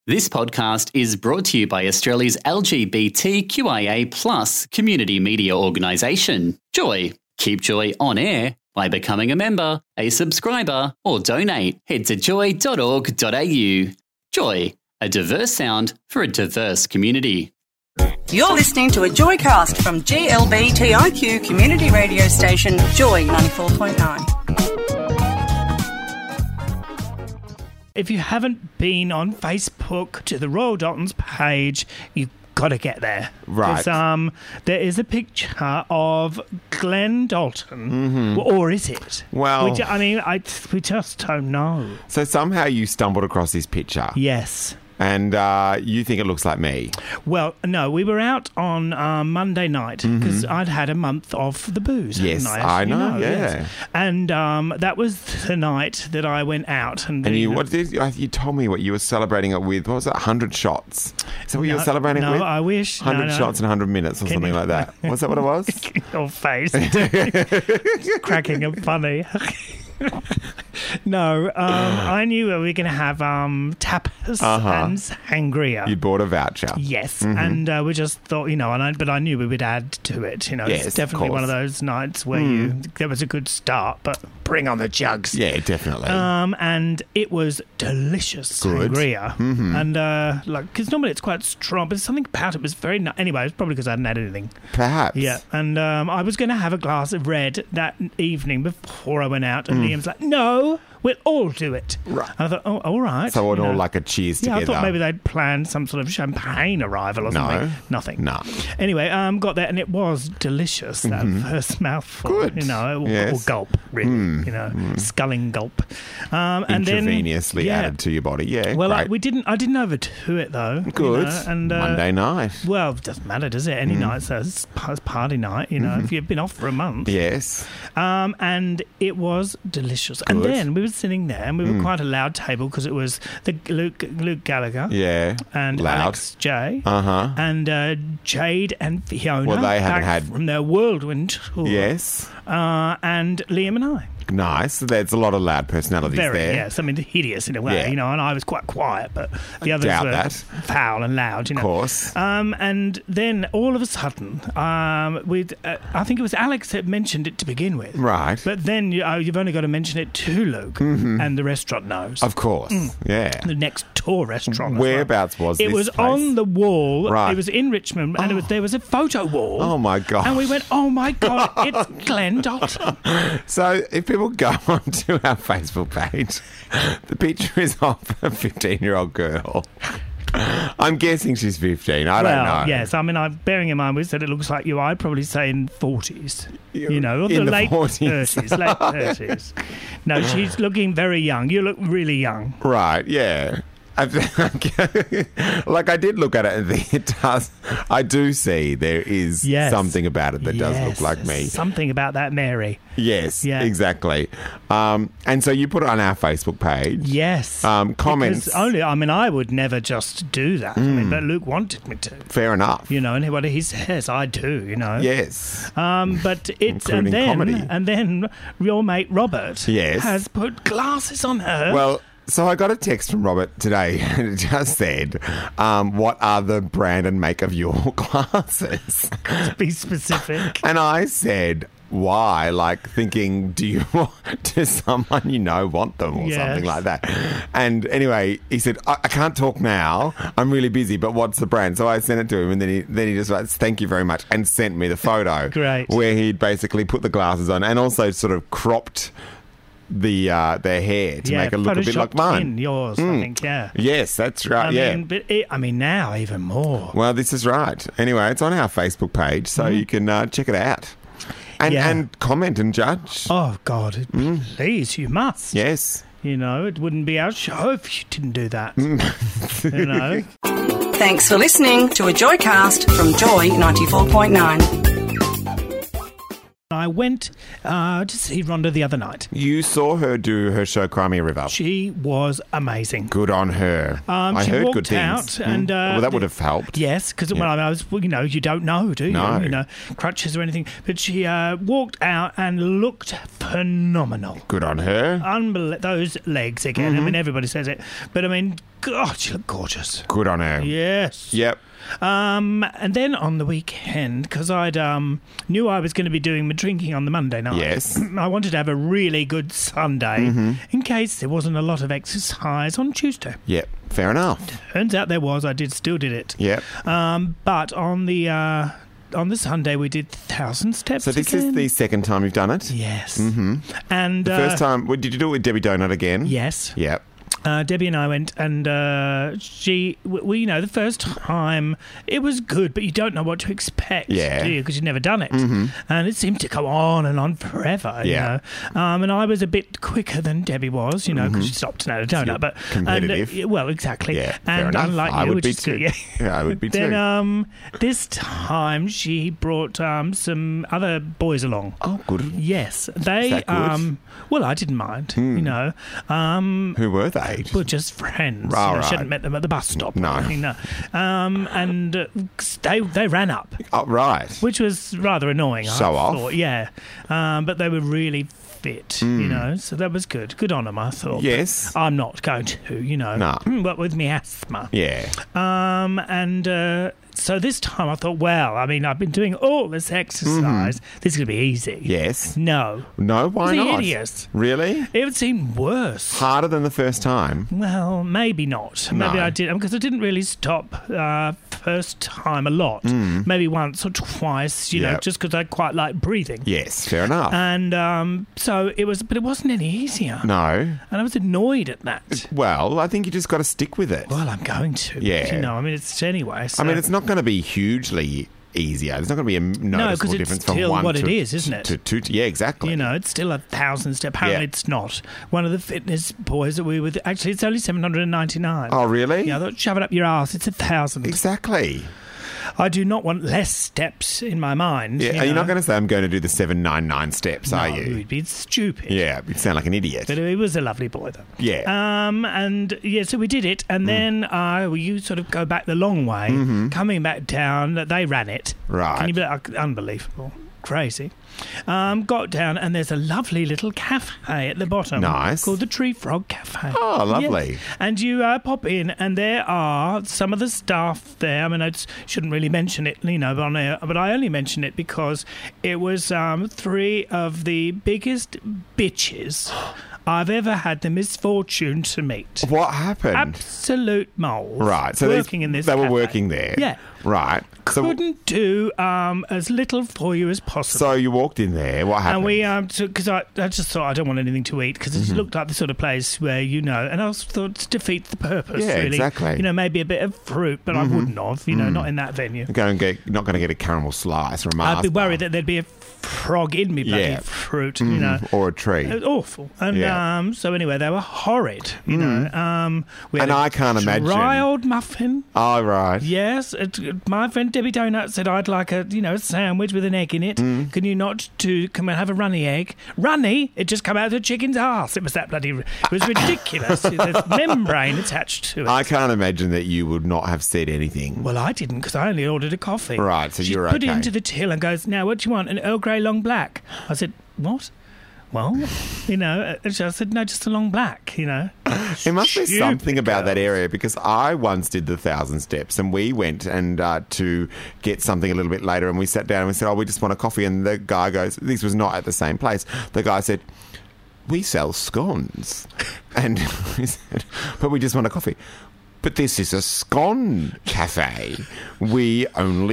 This podcast is brought to you by Australia's LGBTQIA+ community media organisation, Joy. Keep Joy on air by becoming a member, a subscriber, or donate. Head to joy.org.au. Joy, a diverse sound for a diverse community. You're listening to a Joycast from GLBTIQ community radio station Joy 94.9. If you haven't been on Facebook to the Royal Daltons page, you've got to get there. Right. There is a picture of Glenn Dalton, or is it? Well- we just don't know. So somehow you stumbled across this picture. Yes. And you think it looks like me. Well, no, we were out on Monday night because I'd had a month off the booze. Yes, hadn't I as you know, yeah. yes. And that was the night that I went out. And You told me what you were celebrating it with. What was it? 100 shots. Is that what you were celebrating it with? No, I wish. 100 shots in 100 minutes or something like that. Was that what it was? Your face. Cracking and funny. No, I knew we were going to have tapas and sangria. You bought a voucher. Yes, and we just thought, but I knew we would add to it. Yes, it's definitely of one of course. those nights where there was a good start, but bring on the jugs. Yeah, definitely. And it was delicious Good. sangria, and because normally it's quite strong, but something about it was very. Anyway, it's probably because I hadn't had anything. Perhaps. Yeah, and I was going to have a glass of red that evening before I went out, and Liam's like, "No, we'll all do it." Right. And I thought, "Oh, all right." So all like a cheers yeah, together. I thought maybe they'd planned some sort of champagne arrival or something. Nothing. No. Anyway, got there, and it was delicious. That first mouthful, Good. or Yes. gulp, really, sculling gulp, and then Intravenously added to your body. Yeah, Well, great. I didn't overdo it though. Good. And Monday night. Well, it doesn't matter, does it? Any night, so it's party night. If you've been off for a month. Yes. And it was delicious. And Good. then we were sitting there, and we were quite a loud table because it was the Luke Gallagher. Yeah. And Loud. Alex J. Uh-huh. And Jade and Fiona. Well, they haven't back had- from their whirlwind tour. Yes. And Liam and I. Nice. There's a lot of loud personalities Very, there. yes. I mean, hideous in a way, Yeah. And I was quite quiet, but the others doubt were that. foul and loud, Of course. And then all of a sudden, I think it was Alex that mentioned it to begin with. Right. But then you've only got to mention it to Luke, and the restaurant knows. Of course. Yeah. The next door restaurant. as Whereabouts well. was it this was place? on the wall. Right. It was in Richmond, and there was a photo wall. Oh, my God. And we went, oh my God, it's Glenn Dalton. So if people go onto our Facebook page, the picture is of a 15-year-old girl. I'm guessing she's 15. I don't know. Yes. I mean, bearing in mind we said it looks like you, I'd probably say in 40s. Or In the the late 40s. 30s. Late 30s. No, she's looking very young. You look really young. Right, yeah. Like I did look at it and think it does. I do see there is Yes. something about it that does look like me. Something about that Mary. Yes, Yeah. exactly. And so you put it on our Facebook page. Yes. Comments. Because I would never just do that. But Luke wanted me to. Fair enough. And what he says, I do, Yes. But it's Including comedy. and then your mate Robert Yes. has put glasses on her. Well, so I got a text from Robert today and it just said, what are the brand and make of your glasses? to be specific. And I said, why? Like thinking, does someone want them or Yes. something like that? And anyway, he said, I can't talk now. I'm really busy, but what's the brand? So I sent it to him and then he just writes, thank you very much, and sent me the photo. Great. Where he'd basically put the glasses on and also sort of cropped their hair to make it look a bit like photoshopped mine. in yours, I think, yeah. Yes, that's right. I mean, but now even more. Well, this is right. Anyway, it's on our Facebook page, so you can check it out. And comment and judge. Oh, God, please, you must. Yes. It wouldn't be our show if you didn't do that. Thanks for listening to a Joycast from Joy 94.9. I went to see Rhonda the other night. You saw her do her show Crimea River. She was amazing. Good on her. I she heard walked good things. out and, well, that would have helped. Yes, because I was, you don't know, do you? No. Crutches or anything. But she walked out and looked phenomenal. Good on her. Those legs again. I mean, everybody says it, but I mean, God, she looked gorgeous. Good on her. Yes. Yep. And then on the weekend, because I'd knew I was going to be doing my drinking on the Monday night. Yes. I wanted to have a really good Sunday in case there wasn't a lot of exercise on Tuesday. Yep. Fair enough. Turns out there was. I still did it. Yep. But on the Sunday we did 1,000 steps. So this again. is the second time you've done it? Yes. Mm-hmm. And The first time, did you do it with Debbie Donut again? Yes. Yep. Debbie and I went, and the first time it was good, but you don't know what to expect, do you? Because you've never done it, and it seemed to go on and on forever, you know. And I was a bit quicker than Debbie was, you know, because she stopped and had a donut. But competitive. Well, exactly. Yeah, and fair enough. unlike I you, would which be is too. good, Yeah, I would be too. Then this time she brought some other boys along. Oh, good. Yes, they. Is that good? Well, I didn't mind, you know. Who were they? Well, just friends. Oh, I right. shouldn't met them at the bus stop. No. Or anything, no. And they ran up, Oh, right. which was rather annoying. Show I off. thought, yeah. But they were really fit, you know, so that was good. Good on them, I thought. Yes. But I'm not going to, you know. No. But with me asthma. Yeah. So this time I thought, well, I mean, I've been doing all this exercise. This is going to be easy. Yes. No. No, why It's not? hideous. Really? It would seem worse. Harder than the first time? Well, maybe not. Maybe No. I did, because I didn't really stop first time a lot. Maybe once or twice, you know, Yep. just because I quite like breathing. Yes, fair enough. And so it was, but it wasn't any easier. No. And I was annoyed at that. Well, I think you just got to stick with it. Well, I'm going to. Yeah. You know, I mean, it's anyway. So. I mean, it's not going to be hugely easier. There's not going to be a noticeable it's difference from still one what to it is, isn't it? To two. Yeah, exactly. You know, it's still 1,000 steps. Apparently, Yeah. it's not. One of the fitness boys that we were with, actually, it's only 799. Oh, really? Yeah, I thought, shove it up your ass. It's 1,000. Exactly. I do not want less steps in my mind. Yeah, you're not going to say I'm going to do the 799 steps, are No, you? it'd be stupid. Yeah, you'd sound like an idiot. But he was a lovely boy, though. Yeah. And yeah, so we did it, and then you sort of go back the long way, coming back down. They ran it. Right. Can you believe? Unbelievable. Crazy. Got down, and there's a lovely little cafe at the bottom. Nice. Called the Tree Frog Cafe. Oh, lovely. Yes. And you pop in, and there are some of the staff there. I mean, I shouldn't really mention it, you know, on air, but I only mention it because it was 3 of the biggest bitches I've ever had the misfortune to meet. What happened? Absolute moles. Right. So working in this they were cafe. working there. Yeah. Right. So, Couldn't do as little for you as possible. so you walked in there. What happened? And we, because I just thought I don't want anything to eat because it looked like the sort of place where, you know, and I also thought it defeats the purpose, Yeah, really. exactly. You know, maybe a bit of fruit, but I wouldn't have, you know, not in that venue. Not going to get a caramel slice or a Mars I'd be bar. worried that there'd be a frog in me bloody Yeah. fruit, you know. Or a tree. It was awful. And Yeah. so anyway, they were horrid, you know. We had And a I can't imagine. dry old muffin. Oh, right. Yes, my friend Debbie Donut said I'd like a sandwich with an egg in it. Can you not come and have a runny egg? Runny? It just come out of the chicken's arse. It was that bloody. It was ridiculous. There's membrane attached to it. I can't imagine that you would not have said anything. Well, I didn't because I only ordered a coffee. Right, so she you're put it okay. into the till and goes, "Now, what do you want? An Earl Grey long black?" I said, "What?" Well, you know, I said, "No, just a long black." You know. There must be Stupid something about that girls. area because I once did the 1,000 steps and we went and to get something a little bit later and we sat down and we said, "Oh, we just want a coffee." And the guy goes, this was not at the same place. The guy said, "We sell scones." And we said, "But we just want a coffee." "But this is a scone cafe. We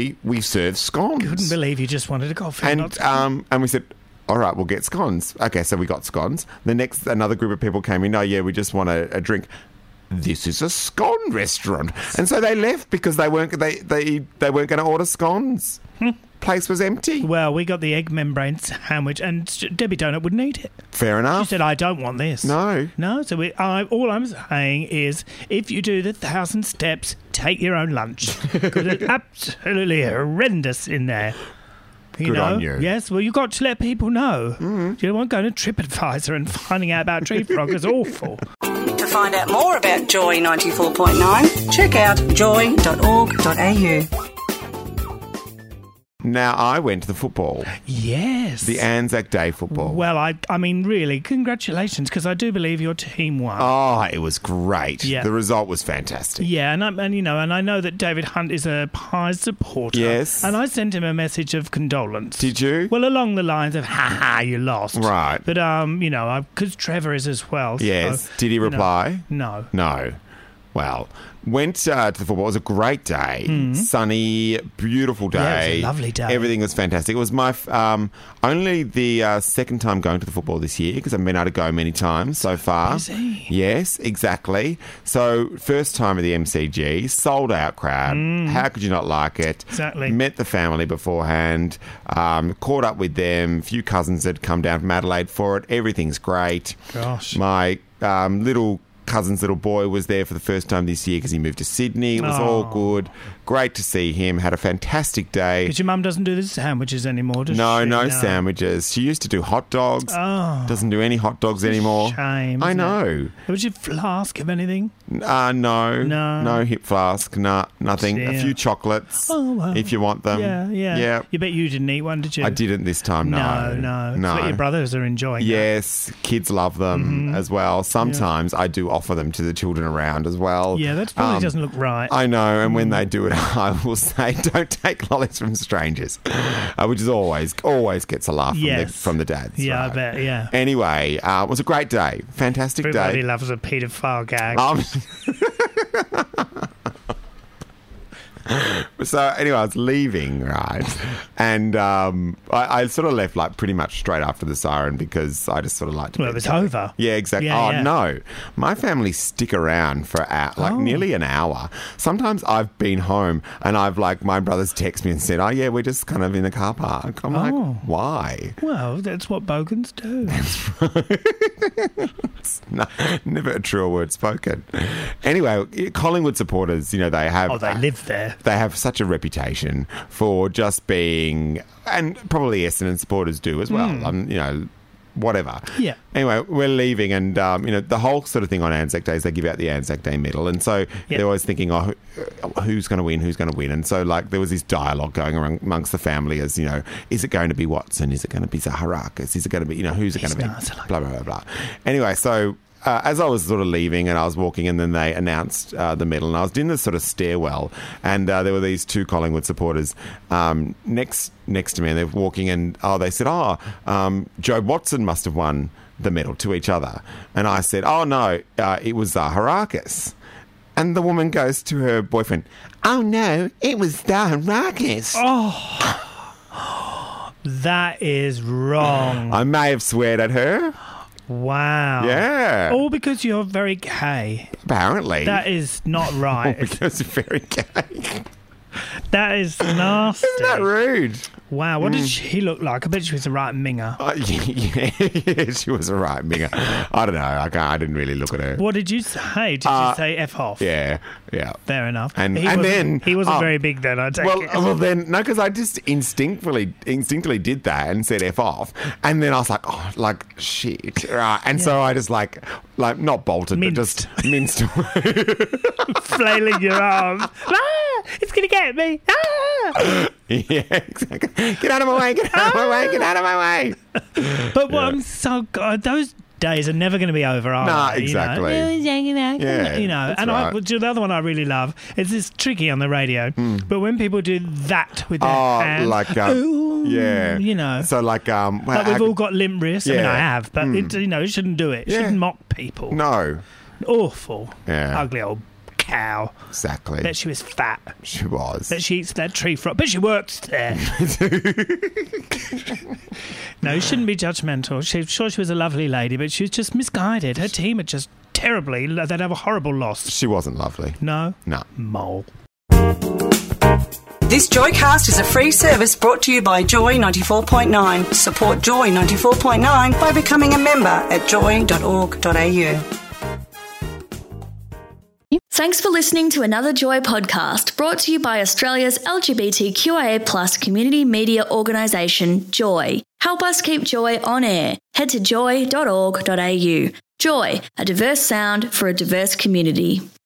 serve scones." Couldn't believe you just wanted a coffee. And we said, "All right, we'll get scones." Okay, so we got scones. Another group of people came in. "Oh, yeah, we just want a drink." "This is a scone restaurant," and so they left because they weren't going to order scones. Place was empty. Well, we got the egg membrane sandwich, and Debbie Donut wouldn't eat it. Fair She enough. said, "I don't want this." No. So all I'm saying is, if you do the 1,000 steps, take your own lunch because it's absolutely horrendous in there. You Good know? on you. Yes, well, you've got to let people know. You don't want going to TripAdvisor and finding out about Tree Frog is awful. To find out more about Joy 94.9, check out joy.org.au. Now, I went to the football. Yes. The Anzac Day football. Well, I mean, really, congratulations, because I do believe your team won. Oh, it was great. Yeah. The result was fantastic. Yeah, and I know that David Hunt is a Pies supporter. Yes. And I sent him a message of condolence. Did you? Well, along the lines of, you lost. Right. But, because Trevor is as well. Yes. So, Did he reply? No. No. Well, went to the football. It was a great day. Sunny, beautiful day. Yeah, it was a lovely day. Everything was fantastic. It was my only the second time going to the football this year, because I've been able to go many times so far. Busy. Yes, exactly. So first time at the MCG, sold out crowd. How could you not like it? Exactly. Met the family beforehand, caught up with them. A few cousins had come down from Adelaide for it. Everything's great. Gosh. My cousin's little boy was there for the first time this year because he moved to Sydney. It was all good. Great to see him. Had a fantastic day. Because your mum doesn't do the sandwiches anymore, does she? No sandwiches. She used to do hot dogs. Oh. Doesn't do any hot dogs anymore. Shame. I isn't know. it? Would you flask of anything? No. No hip flask. Nothing. Yeah. A few chocolates if you want them. Yeah. You bet you didn't eat one, did you? I didn't this time, no. No. That's what your brothers are enjoying. Yes, kids love them as well. Sometimes I do offer them to the children around as well. Yeah, that probably doesn't look right. I know, and when they do it, I will say, don't take lollies from strangers, which is always gets a laugh from the dads. Yeah, right? I bet, yeah. Anyway, it was a great day. Fantastic Everybody day. loves a paedophile gag. So anyway, I was leaving, right? And I sort of left like pretty much straight after the siren because I just sort of like to. Well, it was over. Yeah, exactly. Yeah. No, my family stick around for nearly an hour. Sometimes I've been home and I've my brothers text me and said, "Oh yeah, we're just kind of in the car park." I'm like, why? Well, that's what bogans do. No, never a truer word spoken. Anyway, Collingwood supporters, they have. Oh, they live there. They have such a reputation for just being, and probably Essendon supporters do as well. Whatever. Yeah. Anyway, we're leaving, and the whole sort of thing on Anzac Day is they give out the Anzac Day medal, and so they're always thinking, who's going to win? Who's going to win? And so there was this dialogue going around amongst the family, as is it going to be Watson? Is it going to be Zaharakis? Is it going to be who's it going to be? Blah blah blah blah. Anyway, so. As I was sort of leaving and I was walking, and then they announced the medal, and I was in this sort of stairwell, and there were these two Collingwood supporters next to me, and they're walking, and they said, Joe Watson must have won the medal, to each other. And I said, no, it was Zaharakis. And the woman goes to her boyfriend, "Oh no, it was Zaharakis." Oh, that is wrong. I may have sweared at her. Wow. Yeah. All because you're very gay. Apparently. That is not right. All because you're very gay. That is nasty. Isn't that rude? Wow, what did she look like? I bet she was a right minger. Yeah, she was a right minger. I don't know. I didn't really look at her. What did you say? Did you say F off? Yeah. Fair enough. And then he wasn't very big then, I take it. Well, then, no, because I just instinctively did that and said F off. And then I was like, shit. Right. And so I just like not bolted, but just minced away. Flailing your arms. It's going to get me. Yeah, exactly. Get out of my way, get out of my way, get out of my way. But I'm so God, those days are never going to be over, are they? Exactly. Yeah, and right. The other one I really love is this tricky on the radio, but when people do that with their hands, so we've all got limp wrists. I mean, I have, but you shouldn't do it. You shouldn't mock people. No. Awful. Yeah. Ugly old cow. Exactly. Bet she was fat. She was. Bet she eats that tree frog. Bet she works there. No, you shouldn't be judgmental. She was a lovely lady, but she was just misguided. Her team had just terribly. They'd have a horrible loss. She wasn't lovely. No? No. Mole. This Joycast is a free service brought to you by Joy 94.9. Support Joy 94.9 by becoming a member at joy.org.au. Thanks for listening to another Joy podcast brought to you by Australia's LGBTQIA+ community media organisation, Joy. Help us keep Joy on air. Head to joy.org.au. Joy, a diverse sound for a diverse community.